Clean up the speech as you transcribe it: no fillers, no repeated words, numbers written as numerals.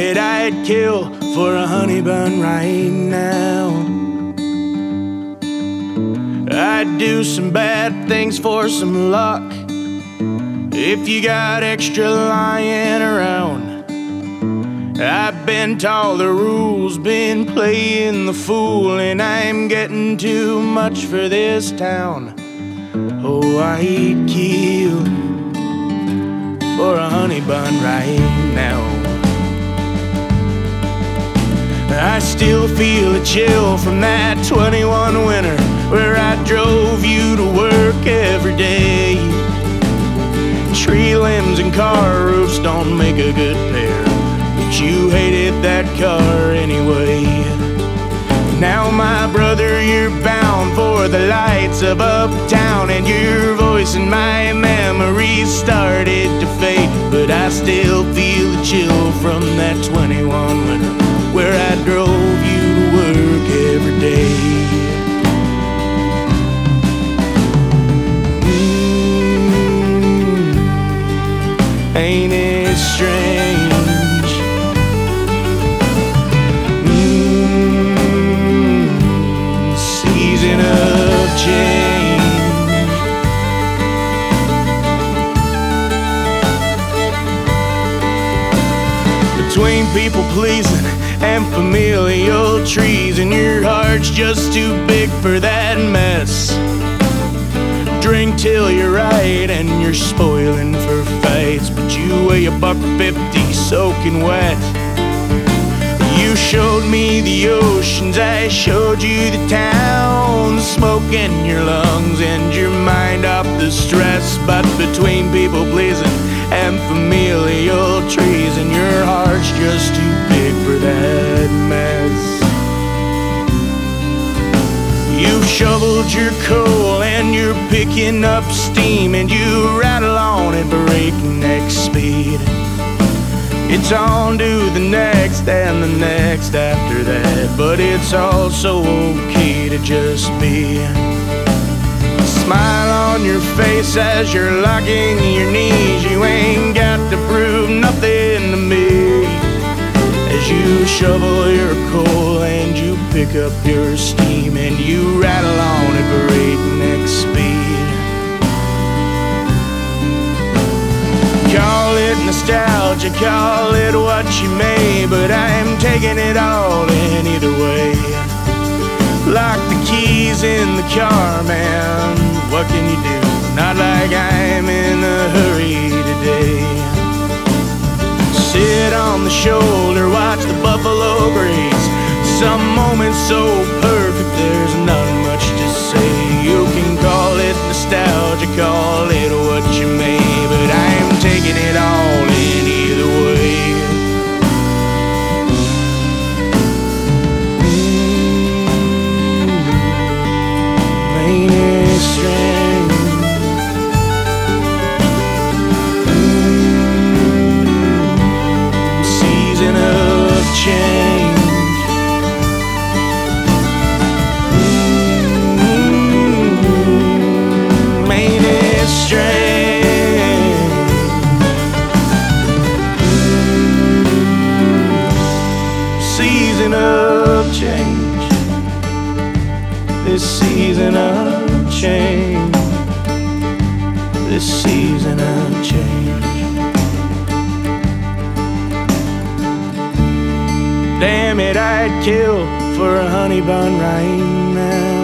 it, I'd kill for a honey bun right now. I'd do some bad things for some luck. If you got extra lying around, I've been taught the rules, been playing the fool, and I'm getting too much for this town. Oh, I'd kill for a honey bun right now. I still feel a chill from that 21 winter where I drove you to work every day. Tree limbs and car roofs don't make a good pair, but you hated that car anyway. Now, my brother, you're bound for the lights of uptown, and your voice in my memory started to fade. But I still feel the chill from that 21 winter where I drove you to work every day. Ain't it strange? Season of change. Between people pleasing and familial trees, and your heart's just too big for that mess. Drink till you're right and you're spoiling for fights, but you weigh $150 soaking wet. You showed me the oceans, I showed you the town, the smoke in your lungs and your mind off the stress. But between people pleasing and familial trees, and your heart's just too big for that mess. You've shoveled your coal and you're picking up steam, and you rattle on at breakneck speed. It's on to the next and the next after that, but it's also okay to just be. Smile on your face as you're locking your knees. You ain't got to prove nothing to me. As you shovel your coal and you pick up your steam, and you rattle on at breakneck speed. Call it nostalgia, call it what you may, but I'm taking it all in either way. Lock the keys in the car, man, what can you do? Not like I'm in a hurry today. Sit on the shoulder, watch the buffalo graze. Some moments so perfect, there's not much to say. You can call it nostalgia, call it what you may, but I'm taking it all in either way. Ain't it strange? Season of change. Ain't it strange? Season of change. This season of change. This season of change. Damn it, I'd kill for a honey bun right now.